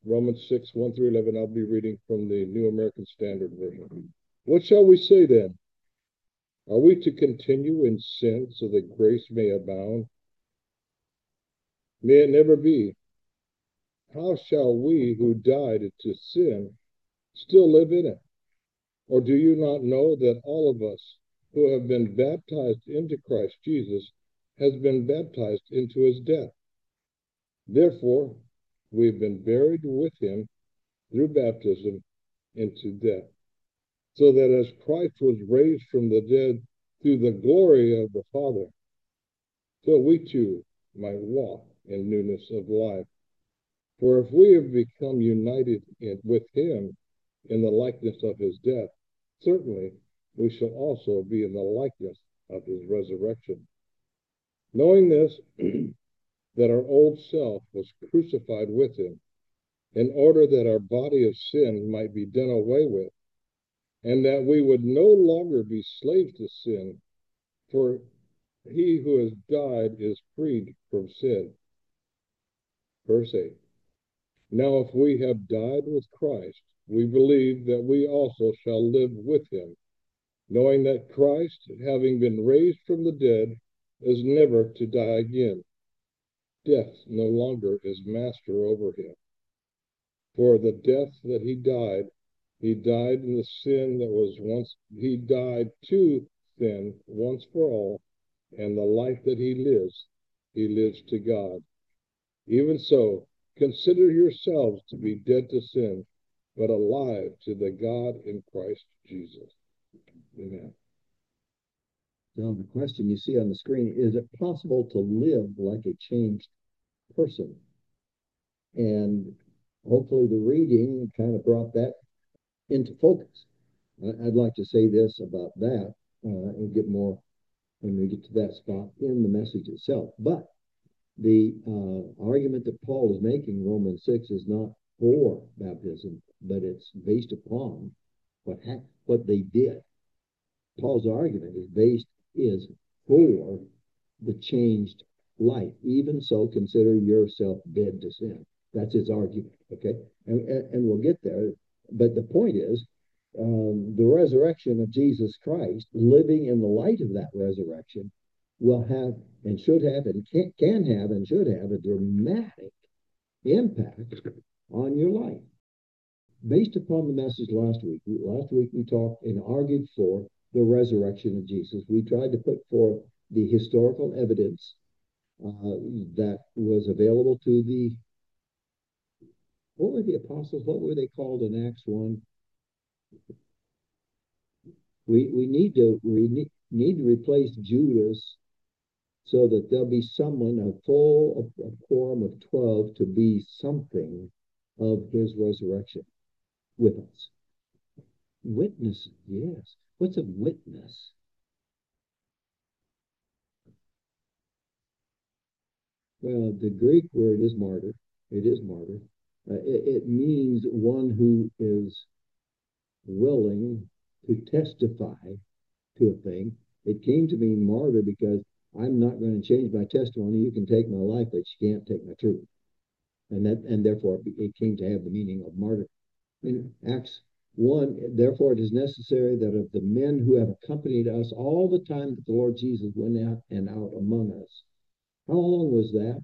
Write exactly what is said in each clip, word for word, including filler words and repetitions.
Romans six, one through eleven. I'll be reading from the New American Standard Version. What shall we say then? Are we to continue in sin so that grace may abound? May it never be. How shall we who died to sin still live in it? Or do you not know that all of us who have been baptized into Christ Jesus has been baptized into his death? Therefore, we have been buried with him through baptism into death, so that as Christ was raised from the dead through the glory of the Father, so we too might walk in newness of life. For if we have become united in, with him in the likeness of his death, certainly we shall also be in the likeness of his resurrection. Knowing this, that our old self was crucified with him, in order that our body of sin might be done away with, and that we would no longer be slaves to sin, for he who has died is freed from sin. Verse eight. Now, if we have died with Christ, we believe that we also shall live with him, knowing that Christ, having been raised from the dead, is never to die again. Death no longer is master over him. For the death that he died, he died in the sin that was once, he died to sin once for all, and the life that he lives, he lives to God. Even so, consider yourselves to be dead to sin, but alive to the God in Christ Jesus. Amen. So the question you see on the screen, is it possible to live like a changed person? And hopefully the reading kind of brought that into focus. I'd like to say this about that uh, and get more when we get to that spot in the message itself. But the uh, argument that Paul is making, Romans six, is not for baptism, but it's based upon what ha- what they did. Paul's argument is based is for the changed life. Even so, consider yourself dead to sin. That's his argument, okay? And, and, and we'll get there. But the point is, um, the resurrection of Jesus Christ, living in the light of that resurrection, will have and should have and can, can have and should have a dramatic impact on your life. Based upon the message last week, last week we talked and argued for the resurrection of Jesus. We tried to put forth the historical evidence uh, that was available to the, what were the apostles, what were they called in Acts one? We, we need to we need, need to replace Judas so that there'll be someone, a full a, a quorum of twelve, to be something of his resurrection with us. Witness, yes. What's a witness? Well, the Greek word is martyr. It is martyr. Uh, it, it means one who is willing to testify to a thing. It came to mean martyr because I'm not going to change my testimony. You can take my life, but you can't take my truth. And that, and therefore it came to have the meaning of martyr. In Acts one, therefore it is necessary that of the men who have accompanied us all the time that the Lord Jesus went out and out among us. How long was that?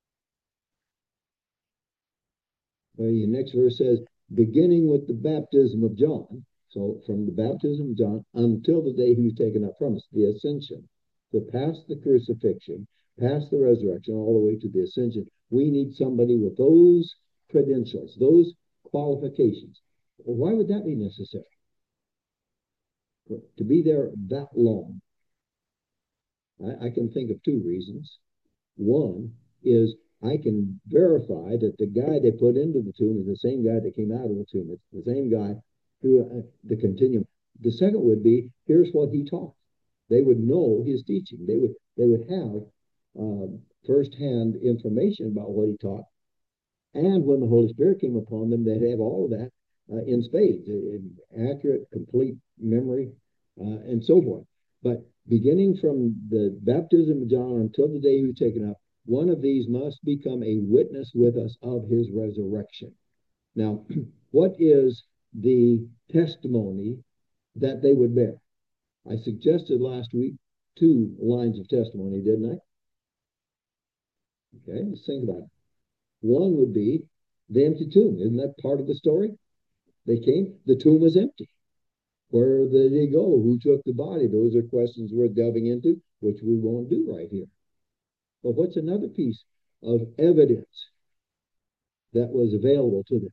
Well, the next verse says, beginning with the baptism of John. So from the baptism of John until the day he was taken up from us, the ascension. So past the crucifixion, past the resurrection, all the way to the ascension, we need somebody with those credentials, those qualifications. Well, why would that be necessary? For, to be there that long? I, I can think of two reasons. One is I can verify that the guy they put into the tomb is the same guy that came out of the tomb. It's the same guy through uh, the continuum. The second would be, here's what he taught. They would know his teaching. They would they would have uh, firsthand information about what he taught. And when the Holy Spirit came upon them, they'd have all of that uh, in spades, in accurate, complete memory, uh, and so forth. But beginning from the baptism of John until the day he was taken up, one of these must become a witness with us of his resurrection. Now, what is the testimony that they would bear? I suggested last week two lines of testimony, didn't I? Okay, let's think about it. One would be the empty tomb. Isn't that part of the story? They came, the tomb was empty. Where did they go? Who took the body? Those are questions worth delving into, which we won't do right here. But what's another piece of evidence that was available to them?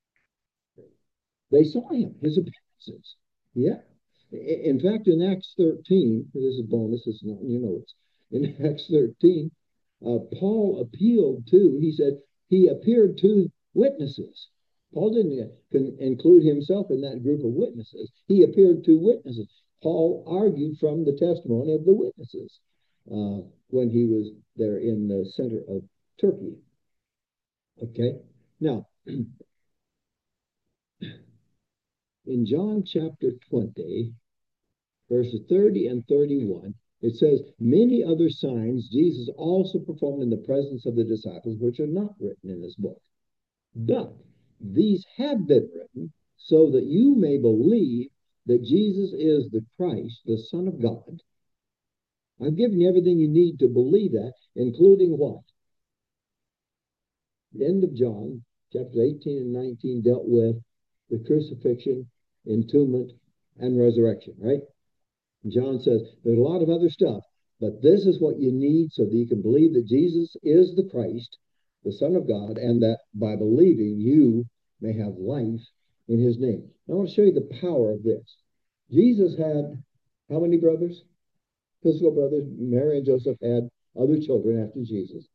They saw him, his appearances. Yeah. In fact, in Acts thirteen, this is bonus, it's not, you know, it's in Acts thirteen, uh, Paul appealed to, he said, he appeared to witnesses. Paul didn't include himself in that group of witnesses. He appeared to witnesses. Paul argued from the testimony of the witnesses uh, when he was there in the center of Turkey. Okay? Now, in John chapter twenty, verses thirty and thirty-one, it says, many other signs Jesus also performed in the presence of the disciples, which are not written in this book. But these have been written so that you may believe that Jesus is the Christ, the Son of God. I've given you everything you need to believe that, including what? The end of John, chapters eighteen and nineteen, dealt with the crucifixion, entombment, and resurrection, right? John says there's a lot of other stuff, but this is what you need so that you can believe that Jesus is the Christ, the Son of God, and that by believing you may have life in his name. I want to show you the power of this. Jesus had how many brothers? Physical brothers. Mary and Joseph had other children after Jesus.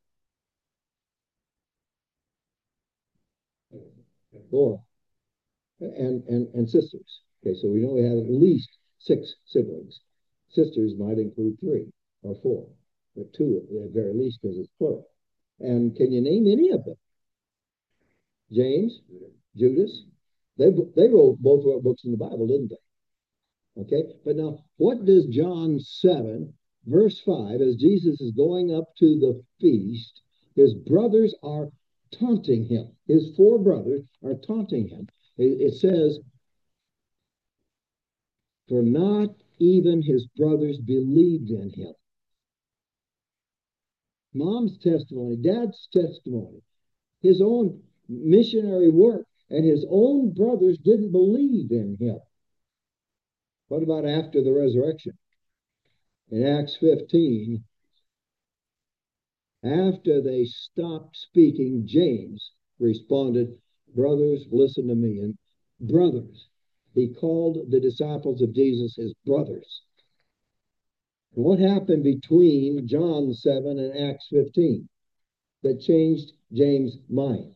Four. And, and, and sisters. Okay, so we know we had at least six siblings. Sisters might include three or four, but two at the very least because it's plural. And can you name any of them? James, Judas, they, they wrote both wrote books in the Bible, didn't they? Okay, but now what does John seven, verse five, as Jesus is going up to the feast, his brothers are taunting him. His four brothers are taunting him. It, it says, for not even his brothers believed in him. Mom's testimony, dad's testimony, his own missionary work, and his own brothers didn't believe in him. What about after the resurrection? In Acts fifteen, after they stopped speaking, James responded, brothers, listen to me. And brothers, he called the disciples of Jesus his brothers. And what happened between John seven and Acts fifteen that changed James' mind?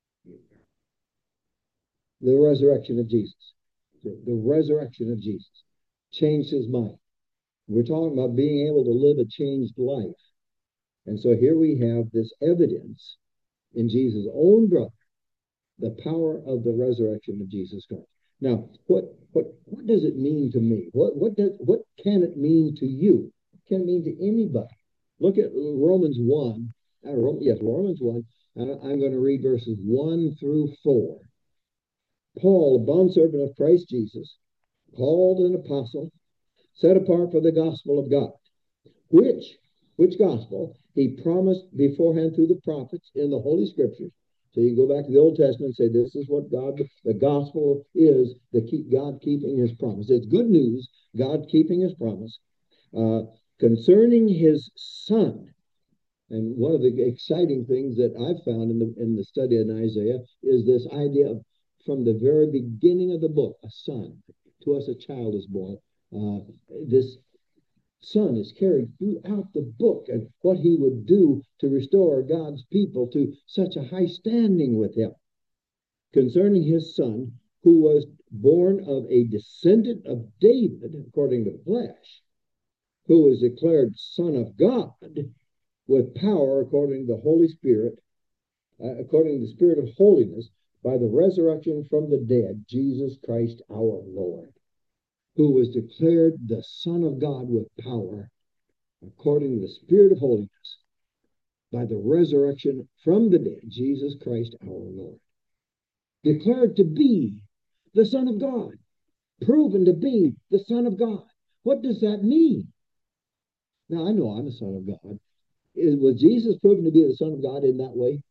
The resurrection of Jesus. The, the resurrection of Jesus changed his mind. We're talking about being able to live a changed life. And so here we have this evidence in Jesus' own brother, the power of the resurrection of Jesus Christ. Now, what what what does it mean to me? What what does what can it mean to you? What can it mean to anybody? Look at Romans one. Uh, yes, Romans one. Uh, I'm going to read verses one through four. Paul, a bondservant of Christ Jesus, called an apostle, set apart for the gospel of God, which which gospel he promised beforehand through the prophets in the Holy Scriptures. So you go back to the Old Testament and say, this is what God, the gospel is, the keep, God keeping his promise. It's good news, God keeping his promise, uh, concerning his son. And one of the exciting things that I've found in the, in the study of Isaiah is this idea of, from the very beginning of the book, a son. To us a child is born. Uh, this son is carried throughout the book, and what he would do to restore God's people to such a high standing with him. Concerning his son, who was born of a descendant of David, according to the flesh, who was declared Son of God with power according to the Holy Spirit, uh, according to the Spirit of holiness, by the resurrection from the dead, Jesus Christ our Lord, who was declared the Son of God with power, according to the Spirit of holiness, by the resurrection from the dead, Jesus Christ our Lord. declared to be the Son of God, proven to be the Son of God. What does that mean? Now, I know I'm a son of God. Is, was Jesus proven to be the Son of God in that way?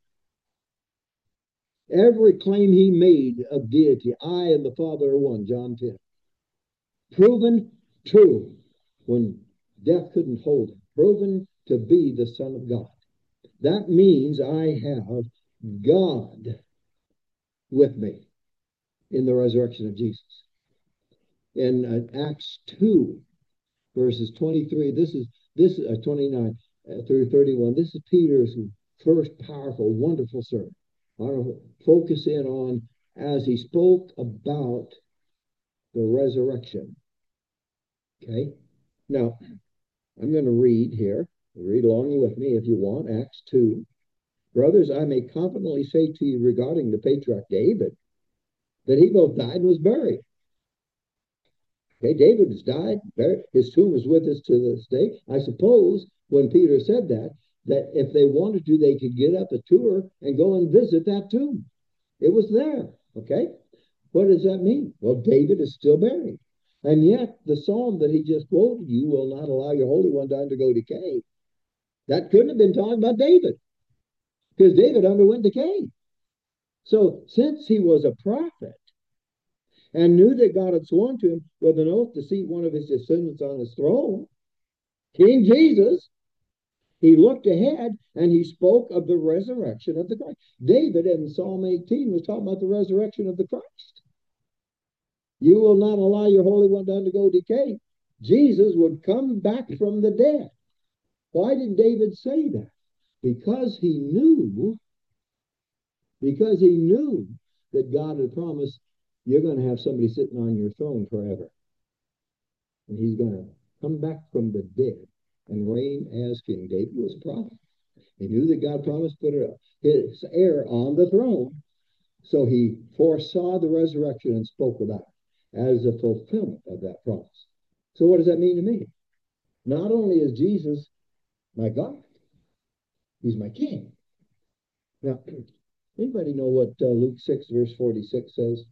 Every claim he made of deity, I and the Father are one, John ten. Proven true when death couldn't hold him. Proven to be the Son of God. That means I have God with me in the resurrection of Jesus. In uh, Acts two, verses twenty-three, this is this is uh, twenty-nine uh, through thirty-one. This is Peter's first powerful, wonderful sermon. I want to focus in on as he spoke about the resurrection. Okay, now I'm going to read here. Read along with me if you want. Acts two. Brothers, I may confidently say to you regarding the patriarch David that he both died and was buried. Okay, David has died, buried, his tomb is with us to this day. I suppose when Peter said that, that if they wanted to, they could get up a tour and go and visit that tomb. It was there, okay? What does that mean? Well, David is still buried. And yet, the psalm that he just quoted, you will not allow your Holy One to undergo decay, that couldn't have been talking about David, because David underwent decay. So, since he was a prophet, and knew that God had sworn to him with an oath to seat one of his descendants on his throne, King Jesus, he looked ahead and he spoke of the resurrection of the Christ. David in Psalm eighteen was talking about the resurrection of the Christ. You will not allow your Holy One to undergo decay. Jesus would come back from the dead. Why did David say that? Because he knew, because he knew that God had promised, you're going to have somebody sitting on your throne forever. And he's going to come back from the dead and reign as king. David was a prophet. He knew that God promised to put his heir on the throne. So he foresaw the resurrection and spoke about it as a fulfillment of that promise. So what does that mean to me? Not only is Jesus my God, he's my king. Now, anybody know what uh, Luke six, verse forty-six says?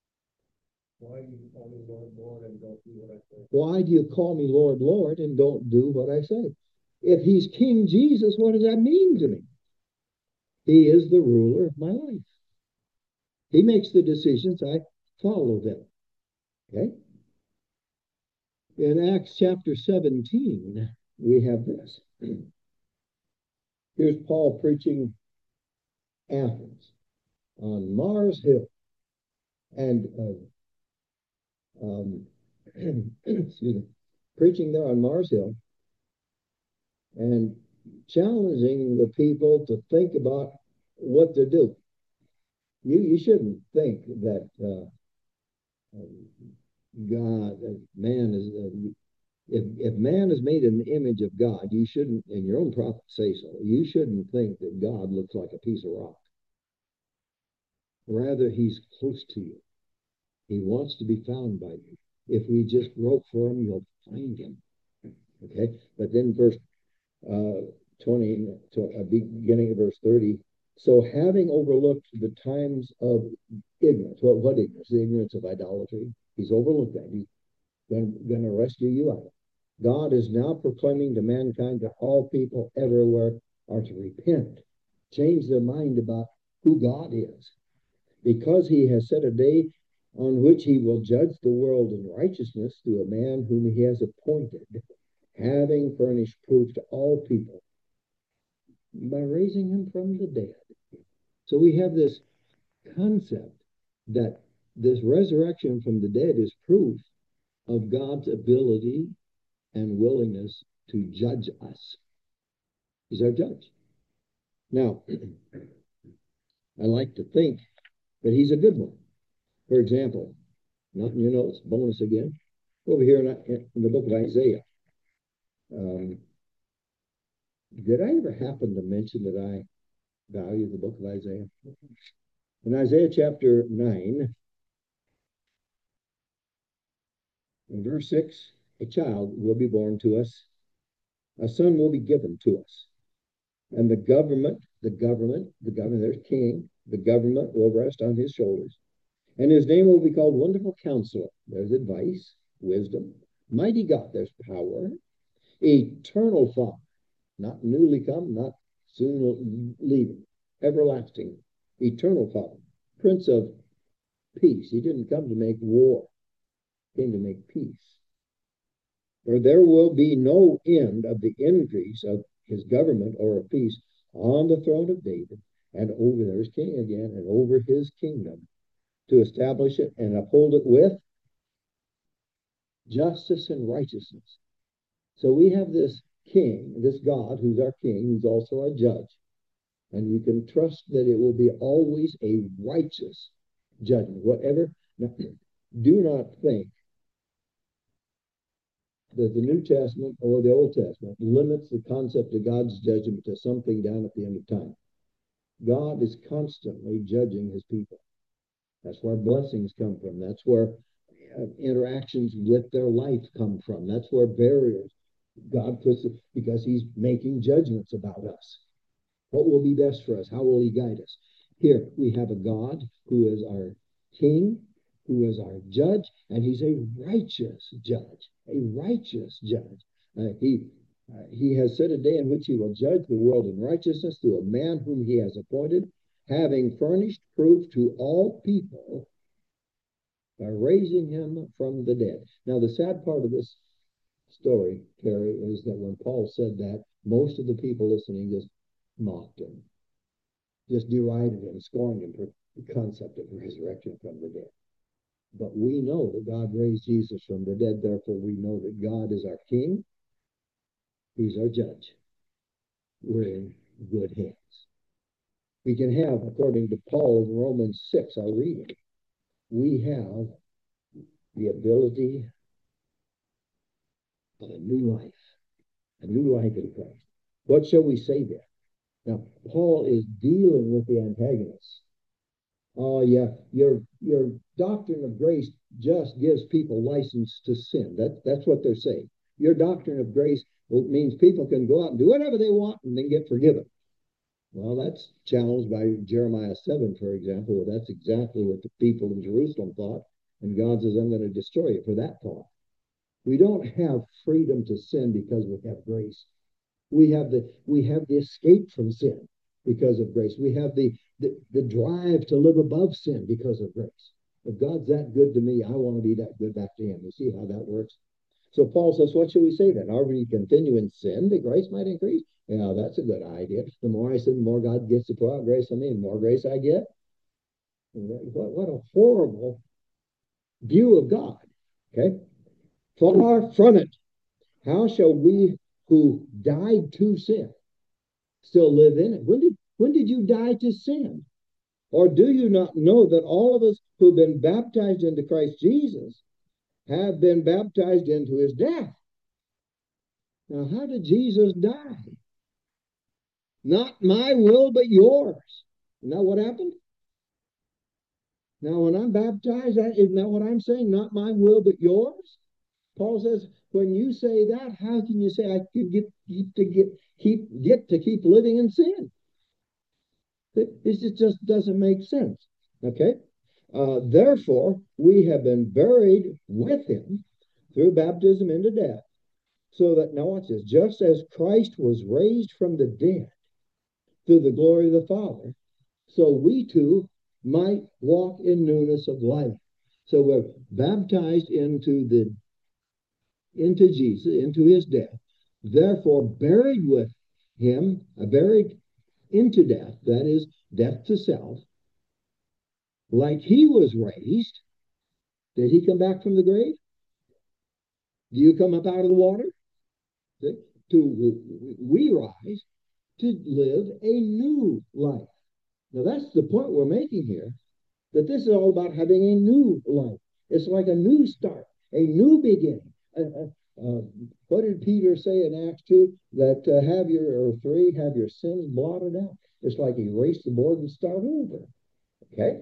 Why do you call me Lord, Lord, and don't do what I say? Why do you call me Lord, Lord, and don't do what I say? If he's King Jesus, what does that mean to me? He is the ruler of my life. He makes the decisions, I follow them. Okay? In Acts chapter seventeen, we have this. Here's Paul preaching Athens on Mars Hill. And uh, Um, excuse me, preaching there on Mars Hill and challenging the people to think about what they're doing. You, you shouldn't think that uh, God, uh, man is, uh, if, if man is made in the image of God, you shouldn't, and your own prophets say so, you shouldn't think that God looks like a piece of rock. Rather, he's close to you. He wants to be found by you. If we just grope for him, you'll find him. Okay, but then verse uh, twenty, uh, beginning of verse thirty. So having overlooked the times of ignorance, what, what ignorance? The ignorance of idolatry. He's overlooked that. He's going to rescue you out of it. God is now proclaiming to mankind that all people everywhere are to repent, change their mind about who God is, because he has set a day on which he will judge the world in righteousness through a man whom he has appointed, having furnished proof to all people by raising him from the dead. So we have this concept that this resurrection from the dead is proof of God's ability and willingness to judge us. He's our judge. Now, I like to think that he's a good one. For example, not in your notes, bonus again, over here in, in the book of Isaiah. Um, did I ever happen to mention that I value the book of Isaiah? In Isaiah chapter nine, in verse six, a child will be born to us, a son will be given to us, and the government, the government, the government, there's king, The government will rest on his shoulders. And his name will be called Wonderful Counselor. There's advice, wisdom, mighty God. There's power, eternal Father, not newly come, not soon leaving, everlasting, eternal Father, Prince of Peace. He didn't come to make war, he came to make peace. For there will be no end of the increase of his government or of peace on the throne of David and over, there's king again, and over his kingdom, to establish it and uphold it with justice and righteousness. So we have this king, this God who's our king, who's also our judge. And you can trust that it will be always a righteous judgment. Whatever, now, do not think that the New Testament or the Old Testament limits the concept of God's judgment to something down at the end of time. God is constantly judging his people. That's where blessings come from. That's where interactions with their life come from. That's where barriers God puts it, because he's making judgments about us. What will be best for us? How will he guide us? Here we have a God who is our king, who is our judge, and he's a righteous judge, a righteous judge. Uh, he, uh, he has set a day in which he will judge the world in righteousness through a man whom he has appointed, having furnished proof to all people by raising him from the dead. Now, the sad part of this story, Terry, is that when Paul said that, most of the people listening just mocked him, just derided him, scorned him for the concept of resurrection from the dead. But we know that God raised Jesus from the dead. Therefore, we know that God is our king. He's our judge. We're in good hands. We can have, according to Paul in Romans six, our reading, we have the ability of a new life, a new life in Christ. What shall we say there? Now, Paul is dealing with the antagonists. Oh, yeah, your your doctrine of grace just gives people license to sin. That, that's what they're saying. Your doctrine of grace means people can go out and do whatever they want and then get forgiven. Well, that's challenged by Jeremiah seven, for example. That's exactly what the people in Jerusalem thought. And God says, I'm going to destroy it for that thought. We don't have freedom to sin because we have grace. We have the we have the escape from sin because of grace. We have the, the, the drive to live above sin because of grace. If God's that good to me, I want to be that good back to him. You see how that works? So Paul says, what should we say then? Are we continue in sin, the grace might increase? Yeah, that's a good idea. The more I sin, the more God gets to pour out grace on me, and the more grace I get. What, what a horrible view of God. Okay? Far from it. How shall we who died to sin still live in it? When did, when did you die to sin? Or do you not know that all of us who've been baptized into Christ Jesus have been baptized into his death? Now, how did Jesus die? Not my will, but yours. Isn't that what happened? Now, when I'm baptized, isn't that what I'm saying? Not my will, but yours? Paul says, when you say that, how can you say I could get, keep to get keep get to keep living in sin? This just doesn't make sense. Okay. Uh, therefore, we have been buried with him through baptism into death, so that, now watch this, just as Christ was raised from the dead through the glory of the Father, so we too might walk in newness of life. So we're baptized into the into Jesus, into his death, therefore buried with him, uh, buried into death, that is, death to self, like he was raised. Did he come back from the grave? Do you come up out of the water? See? To, we rise to live a new life. Now that's the point we're making here, that this is all about having a new life. It's like a new start, a new beginning. Uh, uh, what did Peter say in Acts two? That uh, have your, or three, have your sins blotted out. It's like erase the board and start over. Okay?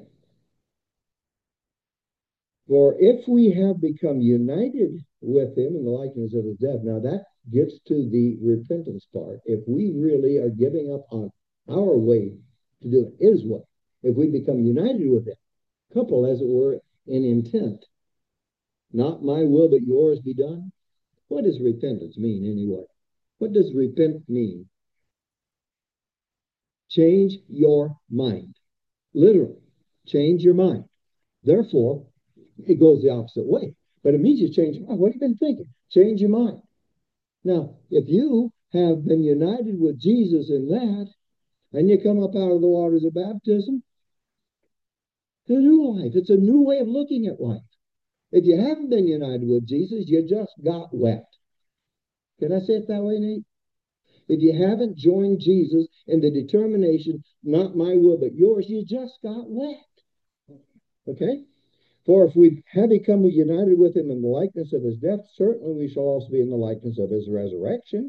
For if we have become united with him in the likeness of his death, now that gets to the repentance part. If we really are giving up on our way to do it his way, if we become united with him, coupled, as it were, in intent. Not my will, but yours be done. What does repentance mean anyway? What does repent mean? Change your mind. Literally, change your mind. Therefore, it goes the opposite way. But it means you change your mind. What have you been thinking? Change your mind. Now, if you have been united with Jesus in that, and you come up out of the waters of baptism, it's a new life. It's a new way of looking at life. If you haven't been united with Jesus, you just got wet. Can I say it that way, Nate? If you haven't joined Jesus in the determination, not my will, but yours, you just got wet. Okay? For if we have become united with him in the likeness of his death, certainly we shall also be in the likeness of his resurrection.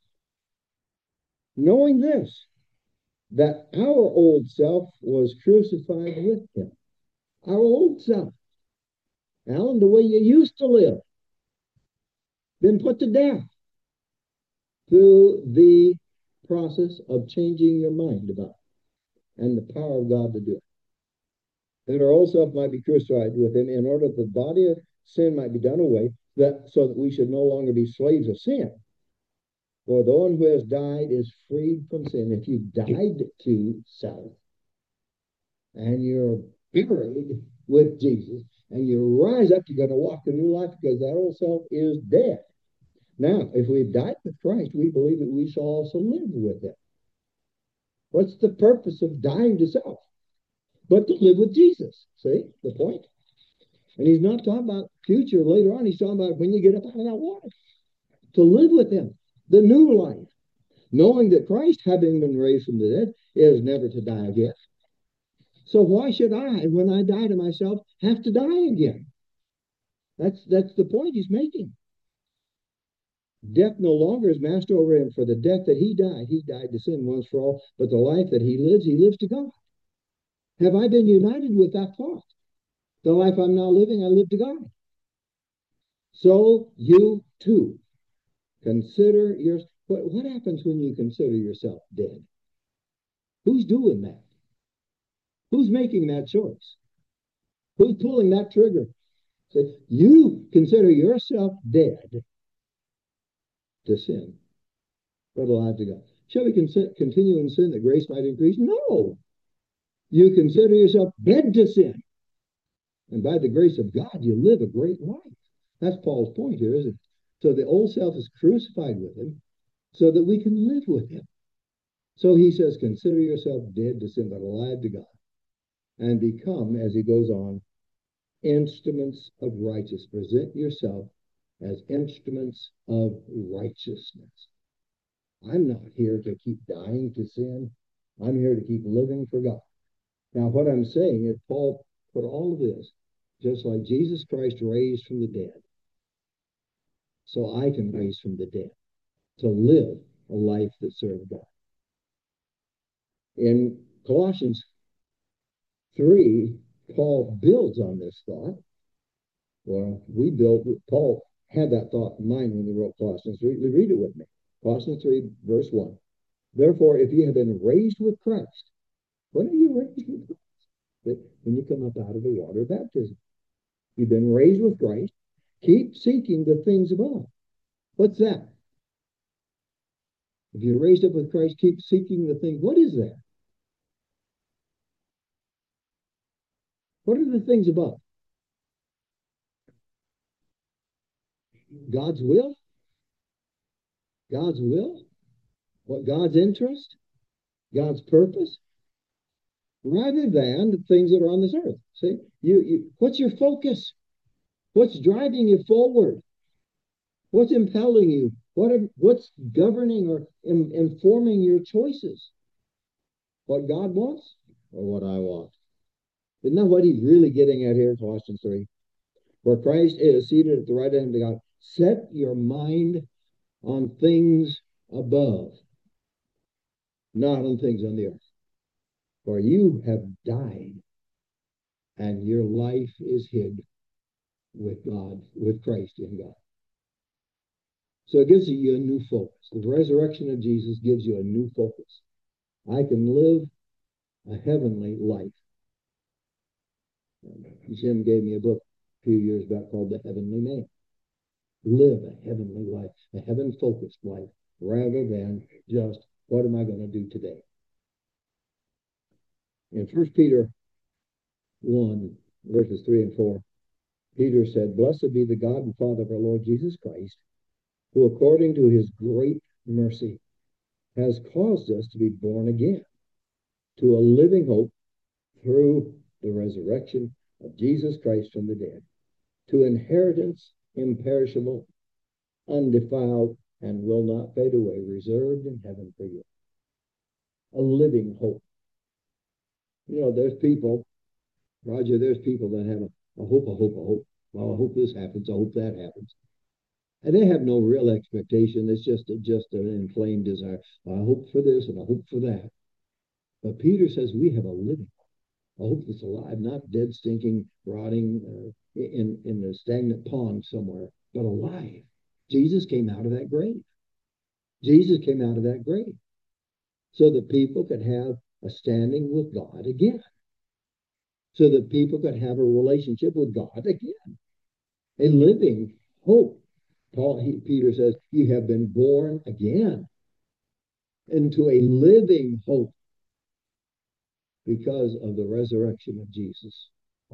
Knowing this, that our old self was crucified with him. Our old self. Alan, the way you used to live, been put to death through the process of changing your mind about it and the power of God to do it. That our old self might be crucified with him in order that the body of sin might be done away, that so that we should no longer be slaves of sin. For the one who has died is freed from sin. If you've died to self and you're buried with Jesus and you rise up, you're going to walk a new life because that old self is dead. Now, if we've died with Christ, we believe that we shall also live with him. What's the purpose of dying to self? But to live with Jesus. See the point? And he's not talking about future later on. He's talking about when you get up out of that water. To live with him. The new life. Knowing that Christ, having been raised from the dead, is never to die again. So why should I, when I die to myself, have to die again? That's, that's the point he's making. Death no longer is master over him. For the death that he died, he died to sin once for all. But the life that he lives, he lives to God. Have I been united with that thought? The life I'm now living, I live to God. So you too consider your. What, what happens when you consider yourself dead? Who's doing that? Who's making that choice? Who's pulling that trigger? So you consider yourself dead to sin, but alive to God. Shall we con- continue in sin that grace might increase? No. You consider yourself dead to sin. And by the grace of God, you live a great life. That's Paul's point here, isn't it? So the old self is crucified with him so that we can live with him. So he says, consider yourself dead to sin, but alive to God. And become, as he goes on, instruments of righteousness. Present yourself as instruments of righteousness. I'm not here to keep dying to sin. I'm here to keep living for God. Now, what I'm saying is Paul put all of this, just like Jesus Christ raised from the dead, so I can raise from the dead, to live a life that serves God. In Colossians three, Paul builds on this thought. Well, we built, Paul had that thought in mind when he wrote Colossians three. Read it with me. Colossians three, verse one. Therefore, if you have been raised with Christ, when are you raised with Christ? When you come up out of the water of baptism. You've been raised with Christ. Keep seeking the things above. What's that? If you're raised up with Christ, keep seeking the things. What is that? What are the things above? God's will? God's will? What God's interest? God's purpose? Rather than the things that are on this earth. See, you, you what's your focus? What's driving you forward? What's impelling you? What are, what's governing or in, informing your choices? What God wants or what I want? Isn't that what he's really getting at here in Colossians three? Where Christ is seated at the right hand of God. Set your mind on things above, not on things on the earth. For you have died, and your life is hid with God, with Christ in God. So it gives you a new focus. The resurrection of Jesus gives you a new focus. I can live a heavenly life. Jim gave me a book a few years back called The Heavenly Man. Live a heavenly life, a heaven-focused life, rather than just, what am I going to do today? In First Peter one, verses three and four, Peter said, "Blessed be the God and Father of our Lord Jesus Christ, who according to his great mercy has caused us to be born again to a living hope through the resurrection of Jesus Christ from the dead, to inheritance imperishable, undefiled, and will not fade away, reserved in heaven for you." A living hope. You know, there's people, Roger, there's people that have a, a hope, a hope, a hope. Well, I hope this happens, I hope that happens. And they have no real expectation. It's just, a, just an inflamed desire. Well, I hope for this and I hope for that. But Peter says we have a living hope, a hope that's alive, not dead, stinking, rotting uh, in, in a stagnant pond somewhere, but alive. Jesus came out of that grave. Jesus came out of that grave so that people could have a standing with God again, so that people could have a relationship with God again, a living hope. Paul, he, Peter says, you have been born again into a living hope because of the resurrection of Jesus.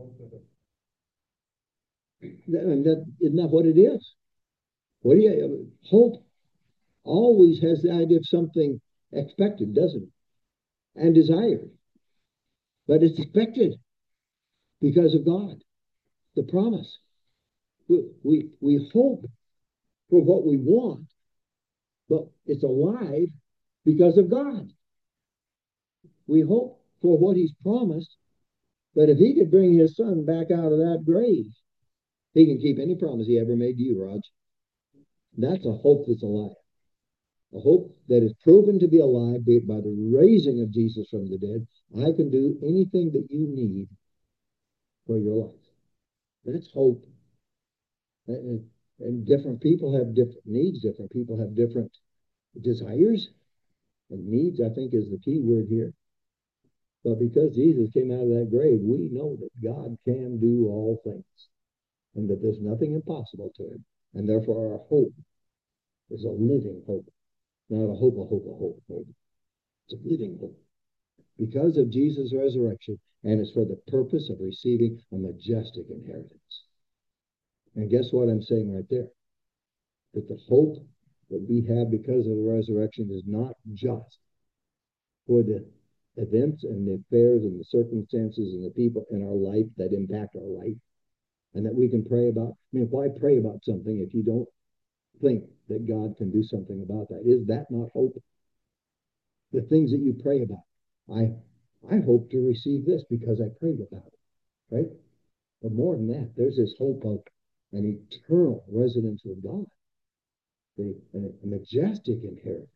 That, that, isn't that what it is? What do you, hope always has the idea of something expected, doesn't it? And desired. But it's expected because of God, the promise. We, we, we hope for what we want, but it's alive because of God. We hope for what he's promised, but if he could bring his son back out of that grave, he can keep any promise he ever made to you, Raj. That's a hope that's alive. A hope that is proven to be alive by the raising of Jesus from the dead. I can do anything that you need for your life. That's hope. And, and different people have different needs. Different people have different desires. And needs, I think, is the key word here. But because Jesus came out of that grave, we know that God can do all things and that there's nothing impossible to him. And therefore our hope is a living hope, not a hope, a hope, a hope, a hope. It's a living hope because of Jesus' resurrection, and it's for the purpose of receiving a majestic inheritance. And guess what I'm saying right there? That the hope that we have because of the resurrection is not just for the events and the affairs and the circumstances and the people in our life that impact our life and that we can pray about. I mean, why pray about something if you don't think that God can do something about that? Is that not hope? The things that you pray about. I I hope to receive this because I prayed about it, right? But more than that, there's this hope of an eternal residence with God, the, a, a majestic inheritance.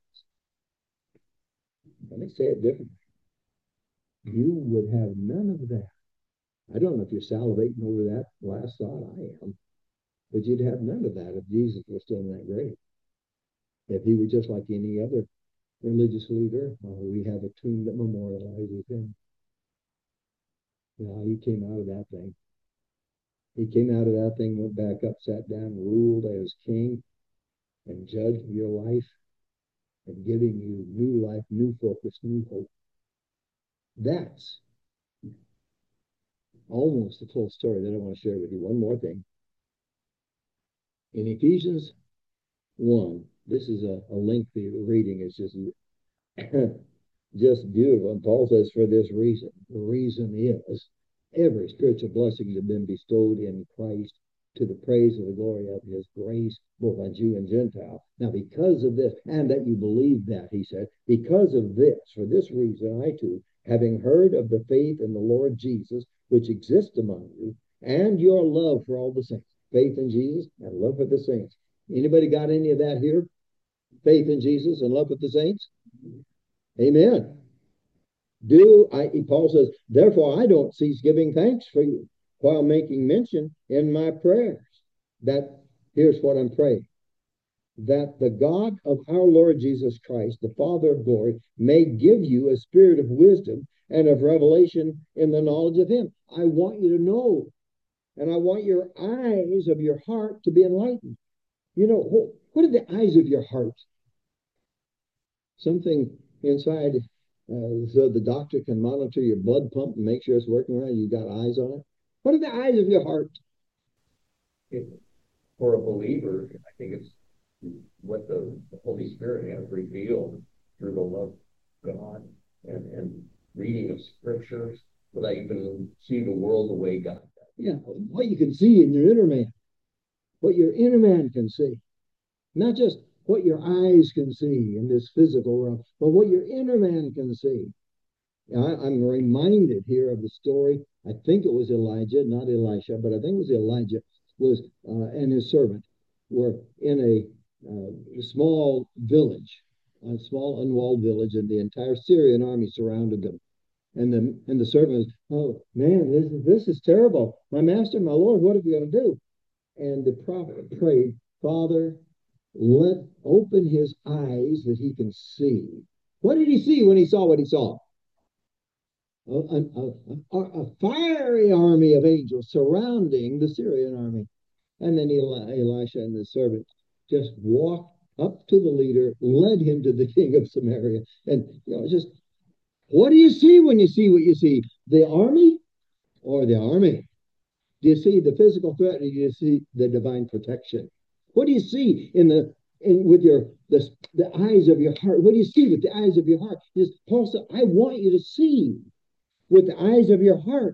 Let me say it differently. You would have none of that. I don't know if you're salivating over that last thought. I am. But you'd have none of that if Jesus was still in that grave. If he were just like any other religious leader, uh, we have a tomb that memorializes him. You know, he came out of that thing. He came out of that thing, went back up, sat down, ruled as king, and judged your life, and giving you new life, new focus, new hope. That's almost the full story that I want to share with you. One more thing. In Ephesians one, this is a, a lengthy reading. It's just, just beautiful. And Paul says, for this reason, the reason is every spiritual blessing has been bestowed in Christ to the praise of the glory of his grace, both on Jew and Gentile. Now, because of this, and that you believe that, he said, because of this, for this reason, I too, having heard of the faith in the Lord Jesus, which exists among you, and your love for all the saints. Faith in Jesus and love for the saints. Anybody got any of that here? Faith in Jesus and love for the saints? Amen. Do I, Paul says, therefore I don't cease giving thanks for you while making mention in my prayers that, here's what I'm praying, that the God of our Lord Jesus Christ, the Father of glory, may give you a spirit of wisdom and of revelation in the knowledge of him. I want you to know, and I want your eyes of your heart to be enlightened. You know, what, what are the eyes of your heart? Something inside, uh, so the doctor can monitor your blood pump and make sure it's working right. You got eyes on it. What are the eyes of your heart? It, for a believer, I think it's what the, the Holy Spirit has revealed through the love of God and, and reading of scriptures, so that you can see the world the way God does. Yeah, what you can see in your inner man, what your inner man can see, not just what your eyes can see in this physical realm, but what your inner man can see. I, I'm reminded here of the story. I think it was Elijah, not Elisha, but I think it was Elijah, was uh, and his servant were in a, uh, small village, a small unwalled village, and the entire Syrian army surrounded them. And the and the servant was, oh man, this is this is terrible. My master, my Lord, what are we going to do? And the prophet prayed, Father, let open his eyes that he can see. What did he see when he saw what he saw? A, a, a, a fiery army of angels surrounding the Syrian army. And then Eli, Elisha and the servant just walked up to the leader, led him to the king of Samaria. And, you know, just, what do you see when you see what you see? The army or the army? Do you see the physical threat, or do you see the divine protection? What do you see in the in with your the, the eyes of your heart? What do you see with the eyes of your heart? Just Paul said, I want you to see with the eyes of your heart.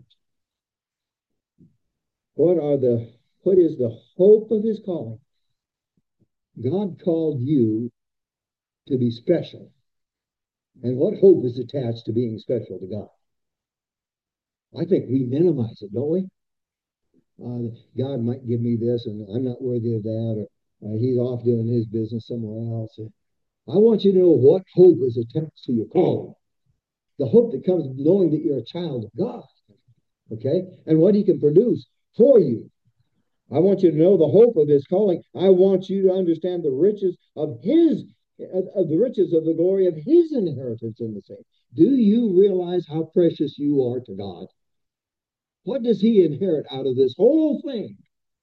What are the what is the hope of his calling? God called you to be special. And what hope is attached to being special to God? I think we minimize it, don't we? Uh, God might give me this, and I'm not worthy of that, or uh, he's off doing his business somewhere else. I want you to know what hope is attached to your calling. The hope that comes knowing that you're a child of God, okay? And what he can produce for you. I want you to know the hope of his calling. I want you to understand the riches of his, of the riches of the glory of his inheritance in the saints. Do you realize how precious you are to God? What does he inherit out of this whole thing?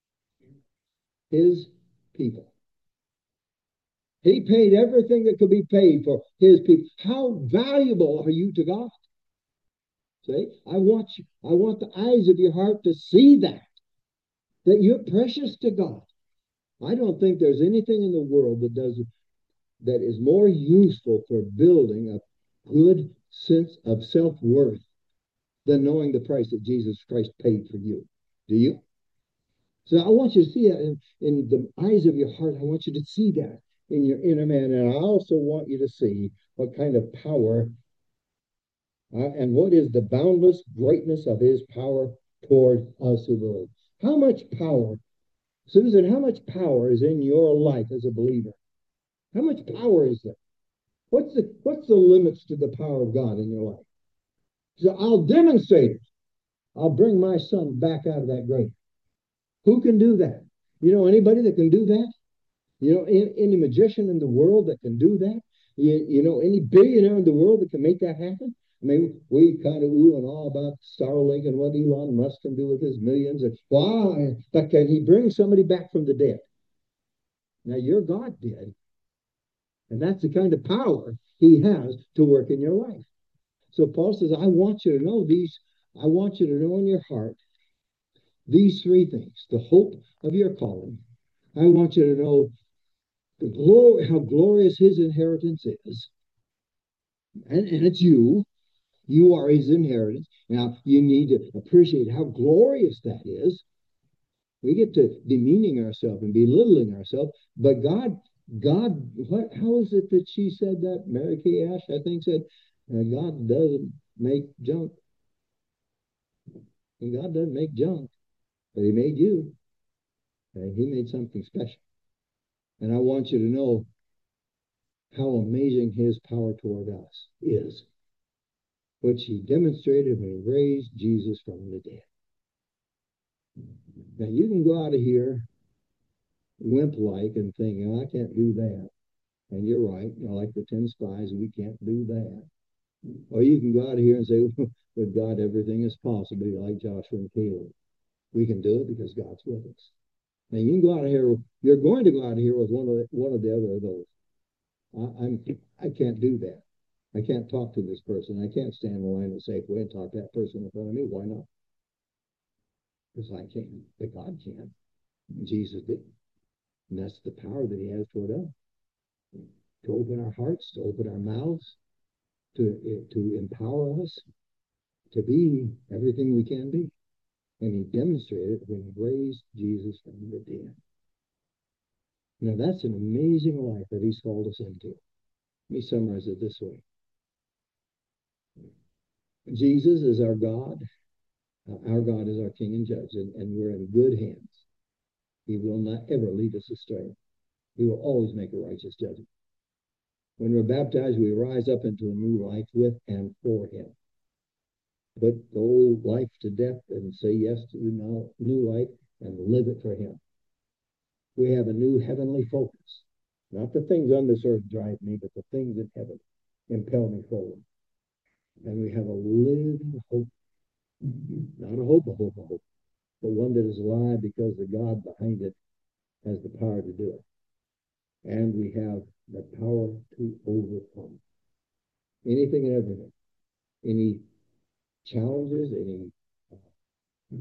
His people. He paid everything that could be paid for his people. How valuable are you to God? See, I want you, I want the eyes of your heart to see that, that you're precious to God. I don't think there's anything in the world that does that is more useful for building a good sense of self-worth than knowing the price that Jesus Christ paid for you. Do you? So I want you to see that in, in the eyes of your heart. I want you to see that in your inner man. And I also want you to see what kind of power uh, and what is the boundless greatness of his power toward us who believe. How much power, Susan, how much power is in your life as a believer? How much power is there? What's the what's the limits to the power of God in your life? So I'll demonstrate it. I'll bring my son back out of that grave. Who can do that? You know anybody that can do that? You know any, any magician in the world that can do that? You, you know any billionaire in the world that can make that happen? I mean, we kind of ooh and all about Starlink and what Elon Musk can do with his millions. And wow, but can he bring somebody back from the dead? Now, your God did. And that's the kind of power he has to work in your life. So Paul says, I want you to know these, I want you to know in your heart these three things: the hope of your calling. I want you to know the glory, how glorious his inheritance is. And, and it's you. You are his inheritance. Now, you need to appreciate how glorious that is. We get to demeaning ourselves and belittling ourselves, but God, God, what, how is it that she said that? Mary Kay Ash, I think, said, uh, God doesn't make junk. And God doesn't make junk, but he made you. And he made something special. And I want you to know how amazing his power toward us is, which he demonstrated when he raised Jesus from the dead. Now, you can go out of here wimp-like and think, oh, I can't do that. And you're right, you know, like the ten spies, we can't do that. Or you can go out here and say, with God, everything is possible, like Joshua and Caleb. We can do it because God's with us. Now you can go out of here. You're going to go out of here with one of the, one of the other of those. I, I'm I can't do that. I can't talk to this person. I can't stand in line at Safeway and talk to that person in front of me. Why not? Because I can't. But God can. Jesus did. And that's the power that he has toward us. To open our hearts, to open our mouths, to, to empower us to be everything we can be. And he demonstrated it when he raised Jesus from the dead. Now that's an amazing life that he's called us into. Let me summarize it this way. Jesus is our God. Uh, our God is our King and Judge, and, and we're in good hands. He will not ever lead us astray. He will always make a righteous judgment. When we're baptized, we rise up into a new life with and for him. Put the old life to death and say yes to the new life and live it for him. We have a new heavenly focus. Not the things on this earth drive me, but the things in heaven impel me forward. And we have a living hope. Not a hope, a hope, a hope, but one that is alive because the God behind it has the power to do it. And we have the power to overcome anything and everything. Any challenges, any uh,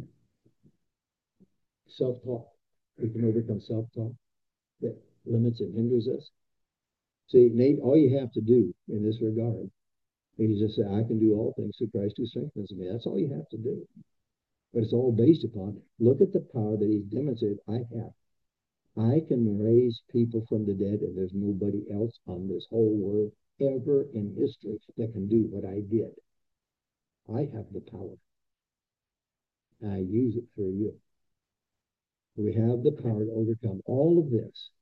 self-talk. We can overcome self-talk that limits and hinders us. See, Nate, all you have to do in this regard is just say, I can do all things through Christ who strengthens me. That's all you have to do. But it's all based upon, look at the power that he's demonstrated I have. I can raise people from the dead, and there's nobody else on this whole world ever in history that can do what I did. I have the power. I use it for you. We have the power to overcome all of this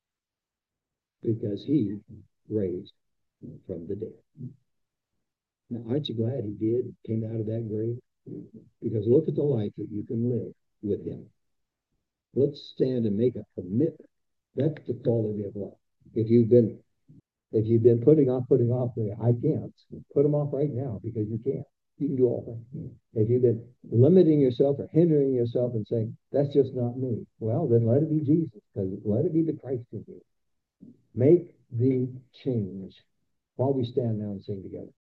because he raised from the dead. Now, aren't you glad he did, came out of that grave? Because look at the life that you can live with him. Let's stand and make a commitment. That's the quality of life. If you've been if you've been putting off, putting off, I can't. Put them off right now because you can't. You can do all things. If you've been limiting yourself or hindering yourself and saying, that's just not me, well, then let it be Jesus, because let it be the Christ in you. Make the change while we stand now and sing together.